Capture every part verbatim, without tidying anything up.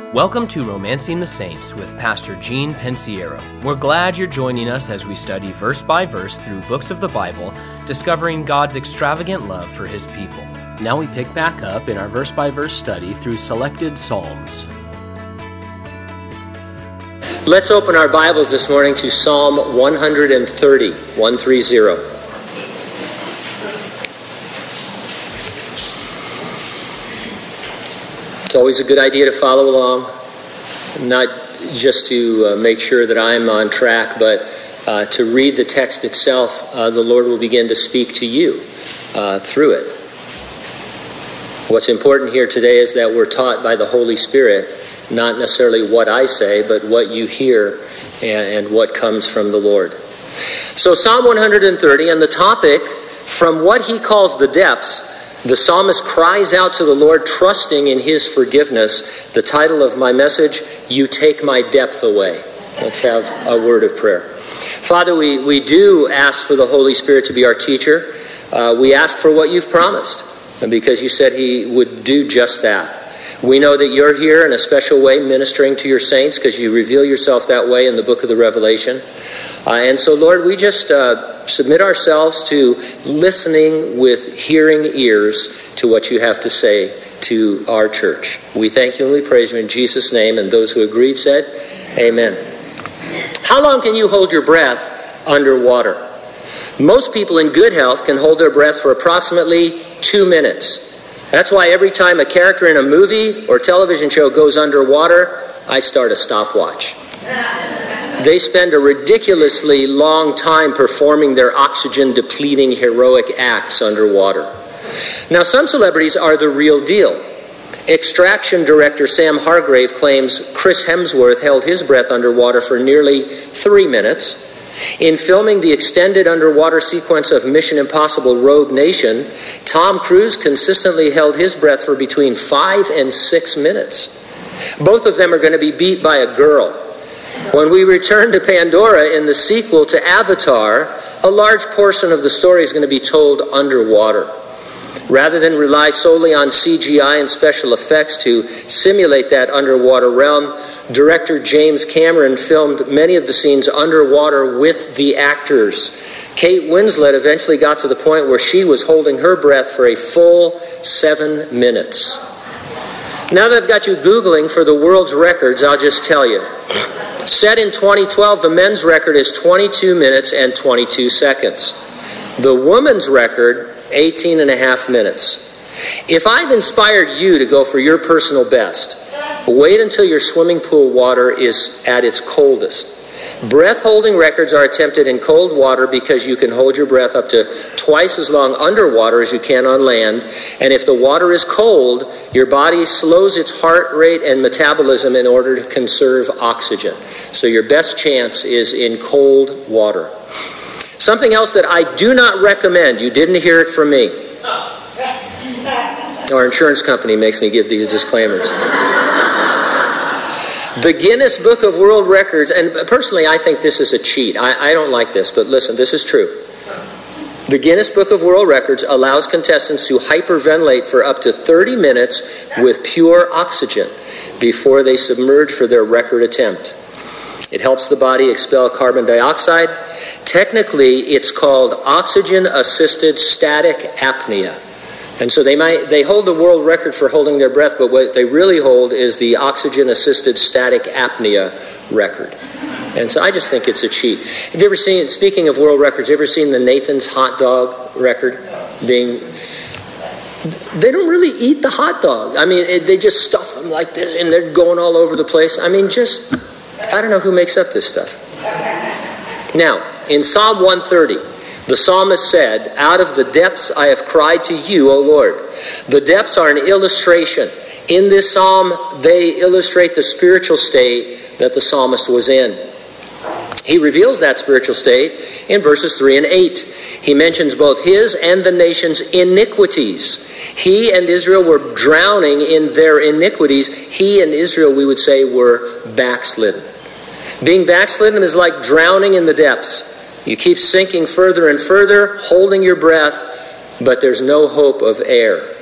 Welcome to Romancing the Saints with Pastor Gene Pensiero. We're glad you're joining us as we study verse by verse through books of the Bible, discovering God's extravagant love for His people. Now we pick back up in our verse by verse study through selected Psalms. Let's open our Bibles this morning to Psalm one thirty, one thirty. It's always a good idea to follow along, not just to uh, make sure that I'm on track, but uh, to read the text itself. Uh, the Lord will begin to speak to you uh, through it. What's important here today is that we're taught by the Holy Spirit, not necessarily what I say, but what you hear and, and what comes from the Lord. So Psalm one thirty, and the topic, from what he calls the depths, the psalmist cries out to the Lord, trusting in His forgiveness. The title of my message, You Take My Depth Away. Let's have a word of prayer. Father, we, we do ask for the Holy Spirit to be our teacher. Uh, we ask for what You've promised, and because You said He would do just that. We know that You're here in a special way ministering to Your saints because You reveal Yourself that way in the book of the Revelation. Uh, and so, Lord, we just uh, submit ourselves to listening with hearing ears to what You have to say to our church. We thank You and we praise You in Jesus' name, and those who agreed said, Amen. How long can you hold your breath underwater? Most people in good health can hold their breath for approximately two minutes. That's why every time a character in a movie or television show goes underwater, I start a stopwatch. They spend a ridiculously long time performing their oxygen-depleting heroic acts underwater. Now, some celebrities are the real deal. Extraction director Sam Hargrave claims Chris Hemsworth held his breath underwater for nearly three minutes. In filming the extended underwater sequence of Mission Impossible Rogue Nation, Tom Cruise consistently held his breath for between five and six minutes. Both of them are going to be beat by a girl. When we return to Pandora in the sequel to Avatar, a large portion of the story is going to be told underwater. Rather than rely solely on C G I and special effects to simulate that underwater realm, director James Cameron filmed many of the scenes underwater with the actors. Kate Winslet eventually got to the point where she was holding her breath for a full seven minutes. Now that I've got you Googling for the world's records, I'll just tell you. Set in twenty twelve, the men's record is twenty-two minutes and twenty-two seconds. The women's record, eighteen and a half minutes. If I've inspired you to go for your personal best, wait until your swimming pool water is at its coldest. Breath-holding records are attempted in cold water because you can hold your breath up to twice as long underwater as you can on land. And if the water is cold, your body slows its heart rate and metabolism in order to conserve oxygen. So your best chance is in cold water. Something else that I do not recommend, you didn't hear it from me. Our insurance company makes me give these disclaimers. The Guinness Book of World Records, and personally I think this is a cheat. I, I don't like this, but listen, this is true. The Guinness Book of World Records allows contestants to hyperventilate for up to thirty minutes with pure oxygen before they submerge for their record attempt. It helps the body expel carbon dioxide. Technically, it's called oxygen-assisted static apnea. And so they might they hold the world record for holding their breath, but what they really hold is the oxygen-assisted static apnea record. And so I just think it's a cheat. Have you ever seen, speaking of world records, have you ever seen the Nathan's hot dog record being... They don't really eat the hot dog. I mean, it, they just stuff them like this, and they're going all over the place. I mean, just... I don't know who makes up this stuff. Now, in Psalm one thirty, the psalmist said, out of the depths I have cried to You, O Lord. The depths are an illustration. In this psalm, they illustrate the spiritual state that the psalmist was in. He reveals that spiritual state in verses three and eight. He mentions both his and the nation's iniquities. He and Israel were drowning in their iniquities. He and Israel, we would say, were backslidden. Being backslidden is like drowning in the depths. You keep sinking further and further, holding your breath, but there's no hope of air.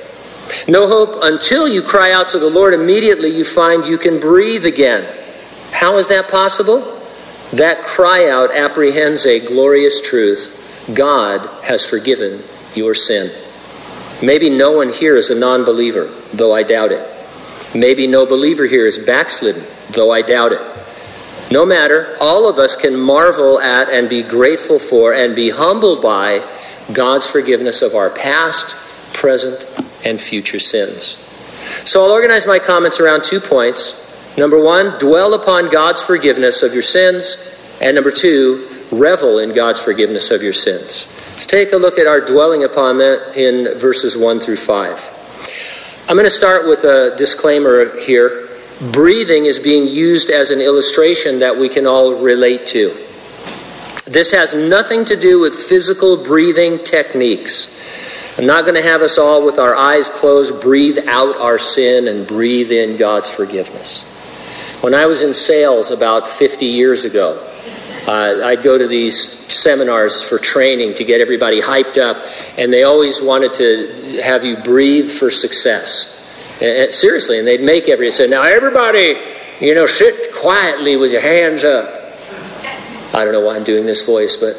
No hope until you cry out to the Lord. Immediately you find you can breathe again. How is that possible? That cry out apprehends a glorious truth. God has forgiven your sin. Maybe no one here is a non-believer, though I doubt it. Maybe no believer here is backslidden, though I doubt it. No matter, all of us can marvel at and be grateful for and be humbled by God's forgiveness of our past, present, and future sins. So I'll organize my comments around two points. Number one, dwell upon God's forgiveness of your sins. And number two, revel in God's forgiveness of your sins. Let's take a look at our dwelling upon that in verses one through five. I'm going to start with a disclaimer here. Breathing is being used as an illustration that we can all relate to. This has nothing to do with physical breathing techniques. I'm not going to have us all with our eyes closed breathe out our sin and breathe in God's forgiveness. When I was in sales about fifty years ago, uh, I'd go to these seminars for training to get everybody hyped up, and they always wanted to have you breathe for success. And, seriously, and they'd make everybody say, now everybody, you know, sit quietly with your hands up. I don't know why I'm doing this voice, but...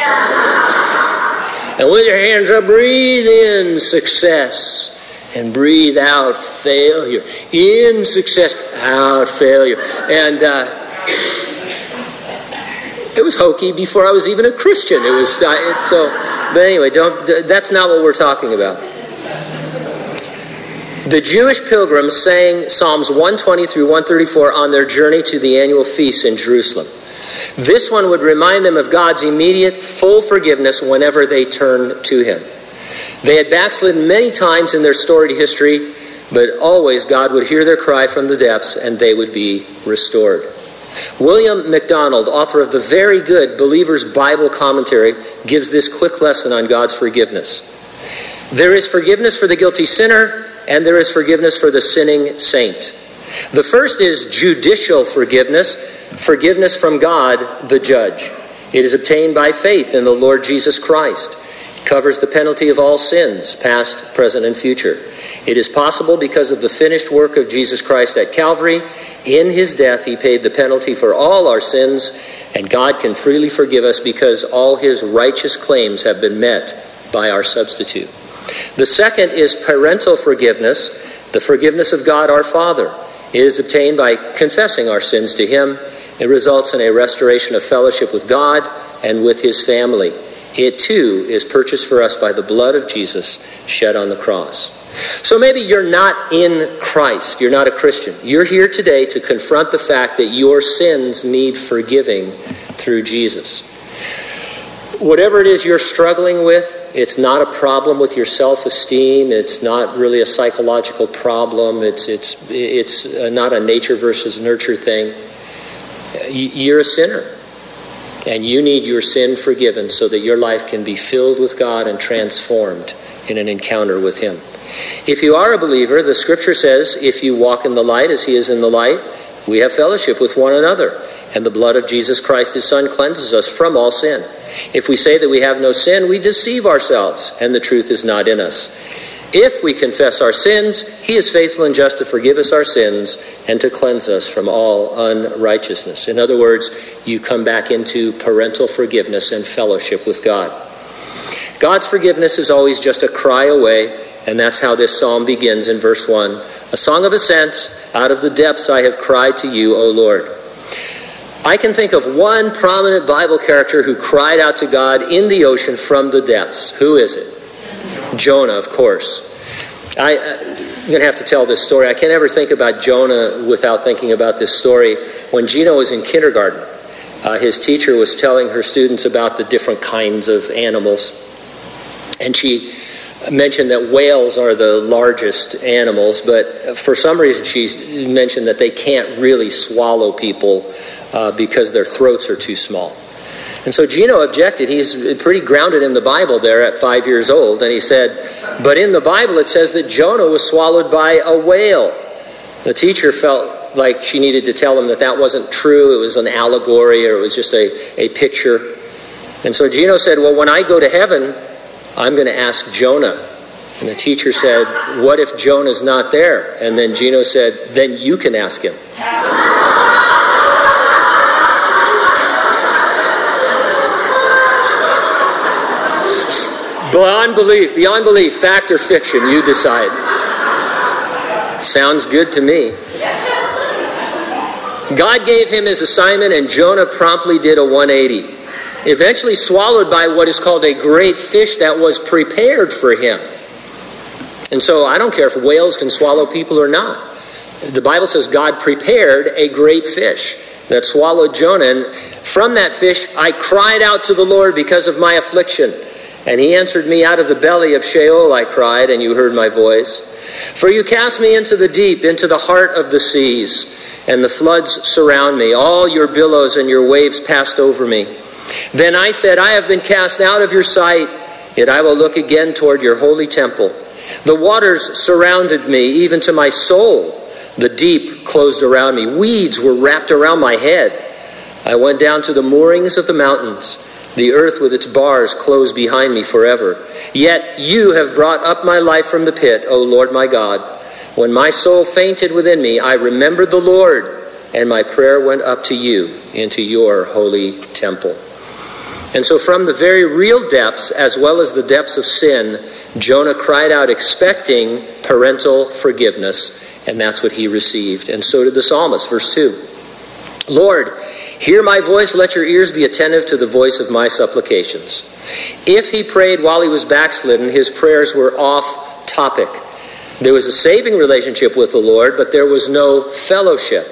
And with your hands up, breathe in success. And breathe out failure. In success, out failure. And uh, it was hokey before I was even a Christian. It was uh, it, so. But anyway, don't. That's not what we're talking about. The Jewish pilgrims sang Psalms one twenty through one thirty-four on their journey to the annual feast in Jerusalem. This one would remind them of God's immediate, full forgiveness whenever they turn to Him. They had backslidden many times in their storied history, but always God would hear their cry from the depths and they would be restored. William MacDonald, author of the very good Believer's Bible Commentary, gives this quick lesson on God's forgiveness. There is forgiveness for the guilty sinner, and there is forgiveness for the sinning saint. The first is judicial forgiveness, forgiveness from God, the judge. It is obtained by faith in the Lord Jesus Christ. It covers the penalty of all sins, past, present, and future. It is possible because of the finished work of Jesus Christ at Calvary. In His death, He paid the penalty for all our sins, and God can freely forgive us because all His righteous claims have been met by our substitute. The second is parental forgiveness, the forgiveness of God our Father. It is obtained by confessing our sins to Him. It results in a restoration of fellowship with God and with His family. It too is purchased for us by the blood of Jesus shed on the cross. So maybe you're not in Christ. You're not a Christian. You're here today to confront the fact that your sins need forgiving through Jesus. Whatever it is you're struggling with, it's not a problem with your self-esteem. It's not really a psychological problem. It's it's it's not a nature versus nurture thing. You're a sinner, and you need your sin forgiven so that your life can be filled with God and transformed in an encounter with Him. If you are a believer, the Scripture says, if you walk in the light as He is in the light, we have fellowship with one another, and the blood of Jesus Christ, His Son, cleanses us from all sin. If we say that we have no sin, we deceive ourselves, and the truth is not in us. If we confess our sins, He is faithful and just to forgive us our sins and to cleanse us from all unrighteousness. In other words, you come back into parental forgiveness and fellowship with God. God's forgiveness is always just a cry away, and that's how this psalm begins in verse one. A song of ascent, out of the depths I have cried to you, O Lord. I can think of one prominent Bible character who cried out to God in the ocean from the depths. Who is it? Jonah, of course. I, I'm going to have to tell this story. I can't ever think about Jonah without thinking about this story. When Gino was in kindergarten, uh, his teacher was telling her students about the different kinds of animals. And she mentioned that whales are the largest animals, but for some reason she mentioned that they can't really swallow people uh, because their throats are too small. And so Gino objected. He's pretty grounded in the Bible there at five years old. And he said, but in the Bible it says that Jonah was swallowed by a whale. The teacher felt like she needed to tell him that that wasn't true. It was an allegory, or it was just a, a picture. And so Gino said, well, when I go to heaven, I'm going to ask Jonah And the teacher said, what if Jonah's not there? And then Gino said, then you can ask him. Beyond belief, beyond belief, fact or fiction, you decide. Sounds good to me. God gave him his assignment, and Jonah promptly did a one eighty. Eventually swallowed by what is called a great fish that was prepared for him. And so I don't care if whales can swallow people or not. The Bible says God prepared a great fish that swallowed Jonah. And from that fish I cried out to the Lord because of my affliction. And he answered me, out of the belly of Sheol I cried, and you heard my voice. For you cast me into the deep, into the heart of the seas, and the floods surround me. All your billows and your waves passed over me. Then I said, I have been cast out of your sight, yet I will look again toward your holy temple. The waters surrounded me, even to my soul. The deep closed around me. Weeds were wrapped around my head. I went down to the moorings of the mountains. The earth with its bars closed behind me forever. Yet you have brought up my life from the pit, O Lord my God. When my soul fainted within me, I remembered the Lord, and my prayer went up to you into your holy temple. And so from the very real depths, as well as the depths of sin, Jonah cried out expecting parental forgiveness, and that's what he received. And so did the psalmist, verse two. Lord, hear my voice, let your ears be attentive to the voice of my supplications. If he prayed while he was backslidden, his prayers were off topic. There was a saving relationship with the Lord, but there was no fellowship.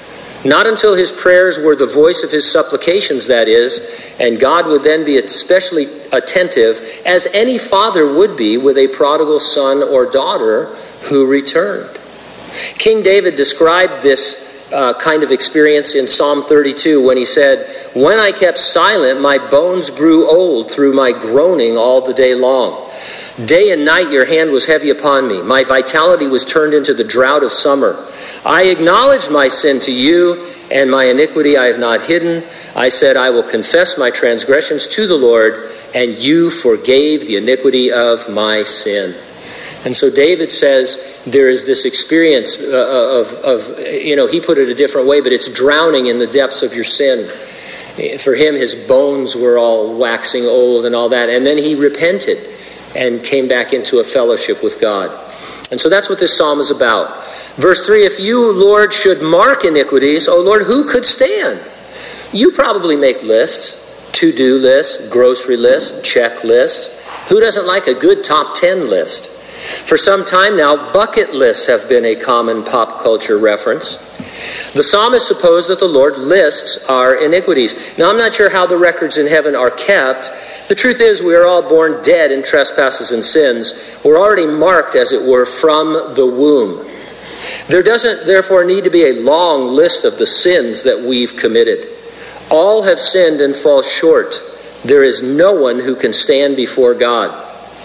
Not until his prayers were the voice of his supplications, that is, and God would then be especially attentive, as any father would be with a prodigal son or daughter who returned. King David described this Uh, kind of experience in Psalm thirty-two when he said, when I kept silent, my bones grew old through my groaning all the day long. Day and night your hand was heavy upon me. My vitality was turned into the drought of summer. I acknowledged my sin to you, and my iniquity I have not hidden. I said, I will confess my transgressions to the Lord, and you forgave the iniquity of my sin. And so David says there is this experience uh, of, of, you know, he put it a different way, but it's drowning in the depths of your sin. For him, his bones were all waxing old and all that. And then he repented and came back into a fellowship with God. And so that's what this psalm is about. Verse three, if you, Lord, should mark iniquities, O Lord, who could stand? You probably make lists, to-do lists, grocery lists, checklists. Who doesn't like a good top ten list? For some time now, bucket lists have been a common pop culture reference. The psalmist supposed that the Lord lists our iniquities. Now, I'm not sure how the records in heaven are kept. The truth is, we are all born dead in trespasses and sins. We're already marked, as it were, from the womb. There doesn't, therefore, need to be a long list of the sins that we've committed. All have sinned and fall short. There is no one who can stand before God.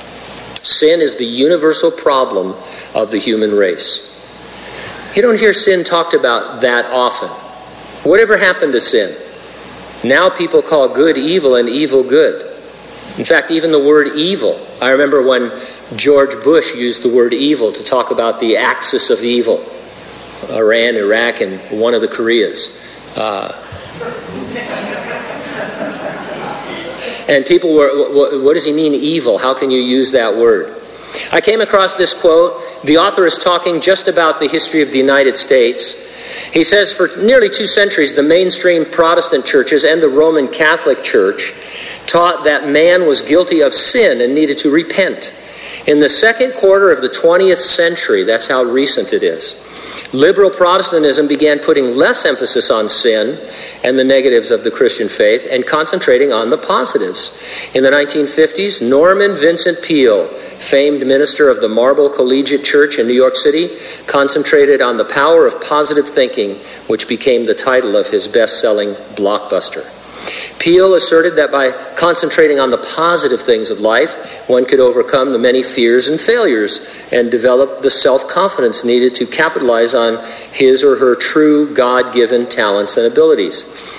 Sin is the universal problem of the human race. You don't hear sin talked about that often. Whatever happened to sin? Now people call good evil and evil good. In fact, even the word evil. I remember when George Bush used the word evil to talk about the axis of evil. Iran, Iraq, and one of the Koreas. Uh, And people were, what does he mean evil? How can you use that word? I came across this quote. The author is talking just about the history of the United States. He says, for nearly two centuries, the mainstream Protestant churches and the Roman Catholic Church taught that man was guilty of sin and needed to repent. In the second quarter of the twentieth century, that's how recent it is, liberal Protestantism began putting less emphasis on sin and the negatives of the Christian faith and concentrating on the positives. In the nineteen fifties, Norman Vincent Peale, famed minister of the Marble Collegiate Church in New York City, concentrated on the power of positive thinking, which became the title of his best-selling blockbuster. Peale asserted that by concentrating on the positive things of life, one could overcome the many fears and failures and develop the self-confidence needed to capitalize on his or her true God-given talents and abilities.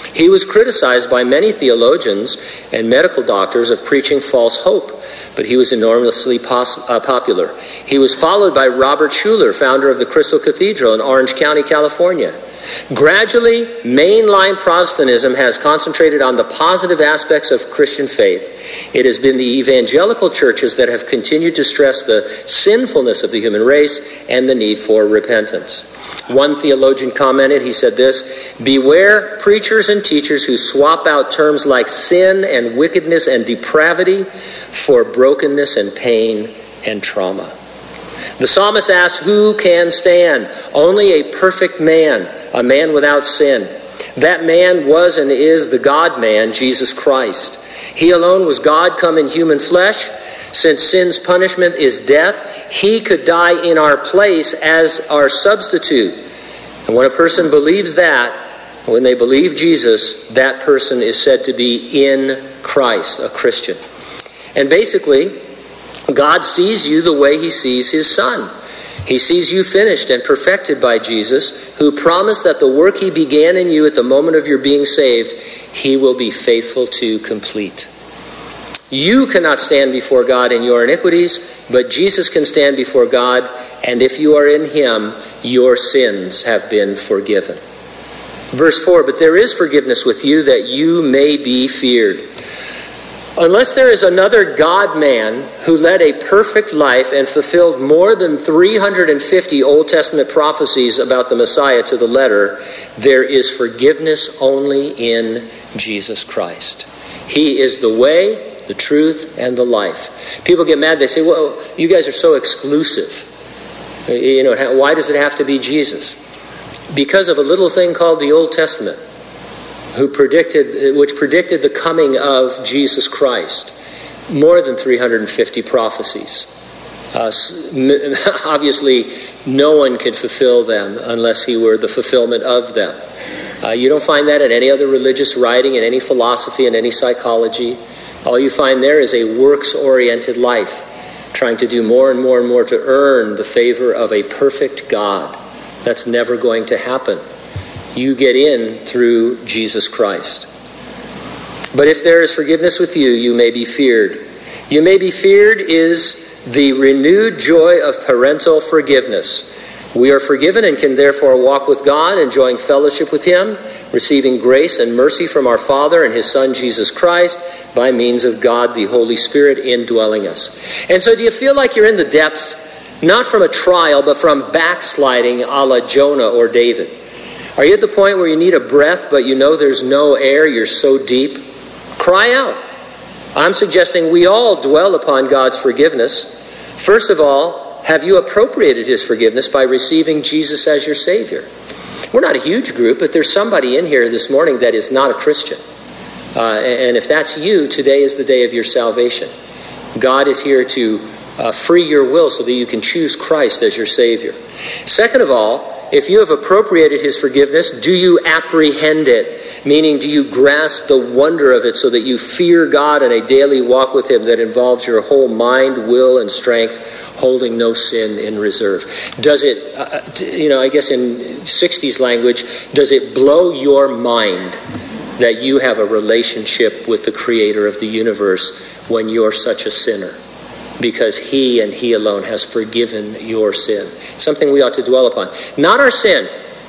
He was criticized by many theologians and medical doctors of preaching false hope, but he was enormously pos- uh, popular. He was followed by Robert Schuller, founder of the Crystal Cathedral in Orange County, California. Gradually, mainline Protestantism has concentrated on the positive aspects of Christian faith. It has been the evangelical churches that have continued to stress the sinfulness of the human race and the need for repentance. One theologian commented, he said this, "Beware preachers and teachers who swap out terms like sin and wickedness and depravity for brokenness and pain and trauma." The psalmist asks, who can stand? Only a perfect man, a man without sin. That man was and is the God-man, Jesus Christ. He alone was God come in human flesh. Since sin's punishment is death, he could die in our place as our substitute. And when a person believes that, when they believe Jesus, that person is said to be in Christ, a Christian. And basically, God sees you the way he sees his Son. He sees you finished and perfected by Jesus, who promised that the work he began in you at the moment of your being saved, he will be faithful to complete. You cannot stand before God in your iniquities, but Jesus can stand before God, and if you are in him, your sins have been forgiven. Verse four, but there is forgiveness with you that you may be feared. Unless there is another God-man who led a perfect life and fulfilled more than three hundred fifty Old Testament prophecies about the Messiah to the letter, there is forgiveness only in Jesus Christ. He is the way, the truth, and the life. People get mad. They say, well, you guys are so exclusive. You know, why does it have to be Jesus? Because of a little thing called the Old Testament, who predicted, which predicted the coming of Jesus Christ. More than three hundred fifty prophecies. Uh, obviously, no one could fulfill them unless he were the fulfillment of them. Uh, you don't find that in any other religious writing, in any philosophy, in any psychology. All you find there is a works-oriented life, trying to do more and more and more to earn the favor of a perfect God. That's never going to happen. You get in through Jesus Christ. But if there is forgiveness with you, you may be feared. You may be feared is the renewed joy of parental forgiveness. We are forgiven and can therefore walk with God, enjoying fellowship with him, receiving grace and mercy from our Father and his Son, Jesus Christ, by means of God, the Holy Spirit, indwelling us. And so do you feel like you're in the depths, not from a trial, but from backsliding a la Jonah or David? Are you at the point where you need a breath, but you know there's no air, you're so deep? Cry out. I'm suggesting we all dwell upon God's forgiveness. First of all, have you appropriated his forgiveness by receiving Jesus as your Savior? We're not a huge group, but there's somebody in here this morning that is not a Christian. Uh, and if that's you, today is the day of your salvation. God is here to uh, free your will so that you can choose Christ as your Savior. Second of all, if you have appropriated his forgiveness, do you apprehend it? Meaning, do you grasp the wonder of it so that you fear God in a daily walk with him that involves your whole mind, will, and strength, holding no sin in reserve? Does it, uh, you know, I guess in sixties language, does it blow your mind that you have a relationship with the creator of the universe when you're such a sinner? Because he and he alone has forgiven your sin. Something we ought to dwell upon. Not our sin.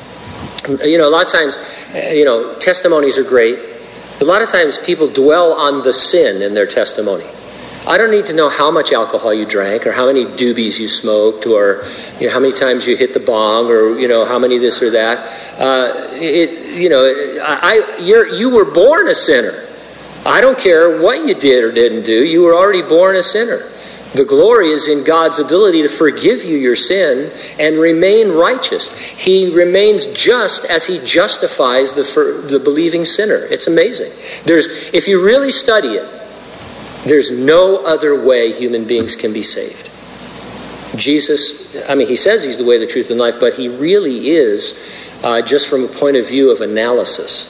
You know, a lot of times, you know, testimonies are great. A lot of times people dwell on the sin in their testimony. I don't need to know how much alcohol you drank or how many doobies you smoked or, you know, how many times you hit the bong or, you know, how many this or that. Uh, it, you know, I, you're, you were born a sinner. I don't care what you did or didn't do. You were already born a sinner. The glory is in God's ability to forgive you your sin and remain righteous. He remains just as he justifies the, for, the believing sinner. It's amazing. There's, if you really study it, there's no other way human beings can be saved. Jesus, I mean, he says he's the way, the truth, and life, but he really is, uh, just from a point of view of analysis.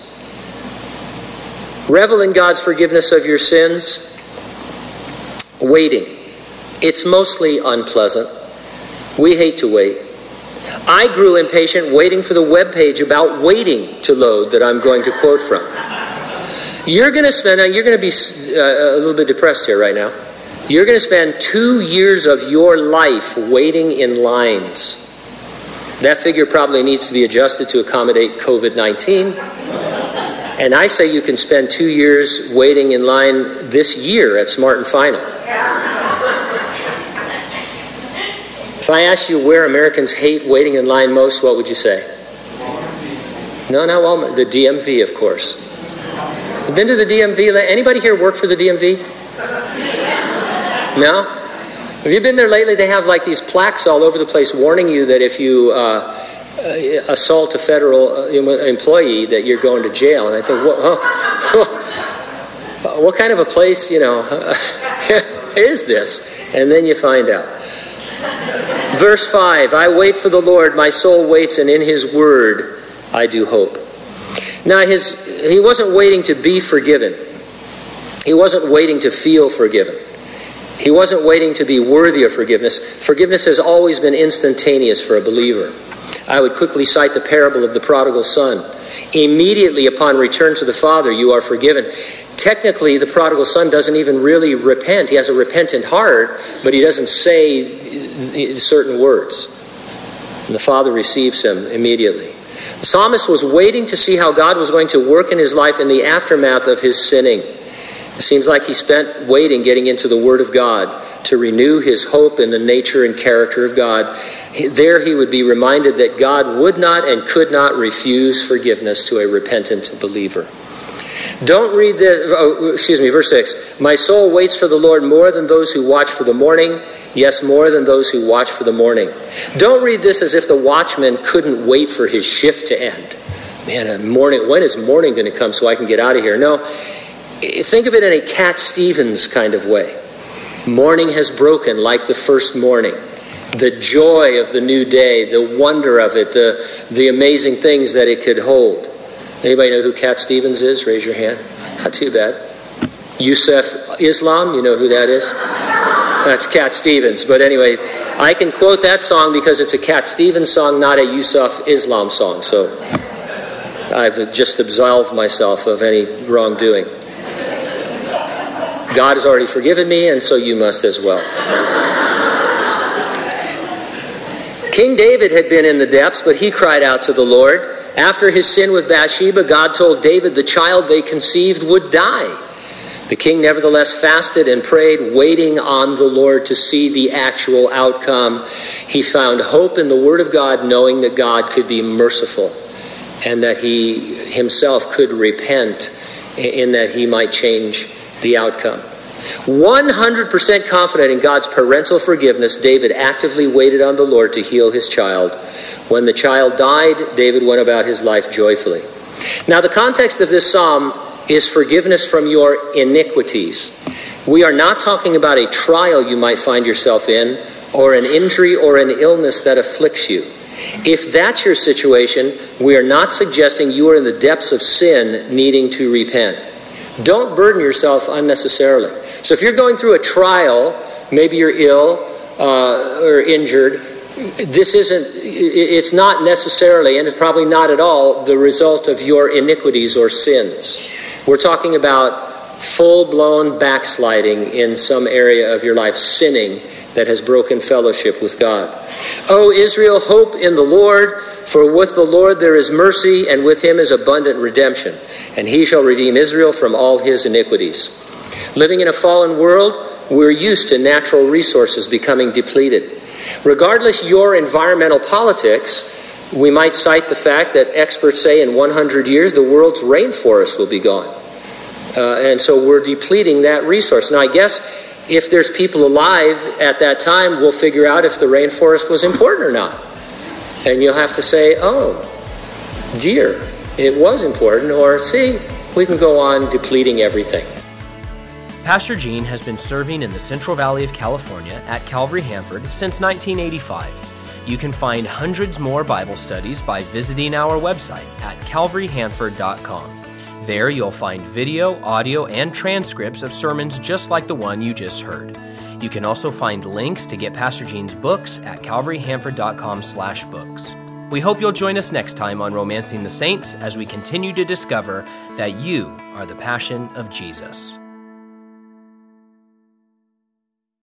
Revel in God's forgiveness of your sins. Waiting. It's mostly unpleasant. We hate to wait. I grew impatient waiting for the web page about waiting to load that I'm going to quote from. You're going to spend, now you're going to be uh, a little bit depressed here right now. You're going to spend two years of your life waiting in lines. That figure probably needs to be adjusted to accommodate covid nineteen. And I say you can spend two years waiting in line this year at Smart and Final. If I asked you where Americans hate waiting in line most, what would you say? No, not Walmart. The D M V, of course. You've been to the D M V? Anybody here work for the D M V? No? Have you been there lately? They have like these plaques all over the place warning you that if you uh, assault a federal employee that you're going to jail. And I think, what, oh, what kind of a place, you know, is this? And then you find out. Verse five, I wait for the Lord, my soul waits, and in his word I do hope. Now, his he wasn't waiting to be forgiven. He wasn't waiting to feel forgiven. He wasn't waiting to be worthy of forgiveness. Forgiveness has always been instantaneous for a believer. I would quickly cite the parable of the prodigal son. Immediately upon return to the Father, you are forgiven. Technically, the prodigal son doesn't even really repent. He has a repentant heart, but he doesn't say certain words. And the Father receives him immediately. The psalmist was waiting to see how God was going to work in his life in the aftermath of his sinning. It seems like he spent waiting, getting into the Word of God to renew his hope in the nature and character of God. There he would be reminded that God would not and could not refuse forgiveness to a repentant believer. Don't read this, oh, excuse me, verse six. My soul waits for the Lord more than those who watch for the morning. Yes, more than those who watch for the morning. Don't read this as if the watchman couldn't wait for his shift to end. Man, morning, when is morning going to come so I can get out of here? No, think of it in a Cat Stevens kind of way. Morning has broken like the first morning. The joy of the new day, the wonder of it, the, the amazing things that it could hold. Anybody know who Cat Stevens is? Raise your hand. Not too bad. Yusuf Islam, you know who that is? That's Cat Stevens. But anyway, I can quote that song because it's a Cat Stevens song, not a Yusuf Islam song. So I've just absolved myself of any wrongdoing. God has already forgiven me, and so you must as well. King David had been in the depths, but he cried out to the Lord. After his sin with Bathsheba, God told David the child they conceived would die. The king nevertheless fasted and prayed, waiting on the Lord to see the actual outcome. He found hope in the Word of God, knowing that God could be merciful and that he himself could repent in that he might change the outcome. one hundred percent confident in God's parental forgiveness, David actively waited on the Lord to heal his child. When the child died, David went about his life joyfully. Now, the context of this psalm is forgiveness from your iniquities. We are not talking about a trial you might find yourself in, or an injury or an illness that afflicts you. If that's your situation, we are not suggesting you are in the depths of sin needing to repent. Don't burden yourself unnecessarily. So if you're going through a trial, maybe you're ill uh, or injured, this isn't, it's not necessarily, and it's probably not at all, the result of your iniquities or sins. We're talking about full-blown backsliding in some area of your life, sinning that has broken fellowship with God. O Israel, hope in the Lord, for with the Lord there is mercy, and with him is abundant redemption, and he shall redeem Israel from all his iniquities. Living in a fallen world, we're used to natural resources becoming depleted. Regardless your environmental politics, we might cite the fact that experts say in one hundred years the world's rainforests will be gone. Uh, and so we're depleting that resource. Now, I guess if there's people alive at that time, we'll figure out if the rainforest was important or not. And you'll have to say, oh, dear, it was important, or see, we can go on depleting everything. Pastor Gene has been serving in the Central Valley of California at Calvary Hanford since nineteen eighty-five. You can find hundreds more Bible studies by visiting our website at calvary hanford dot com. There you'll find video, audio, and transcripts of sermons just like the one you just heard. You can also find links to get Pastor Gene's books at calvary hanford dot com slash books. We hope you'll join us next time on Romancing the Saints as we continue to discover that you are the passion of Jesus.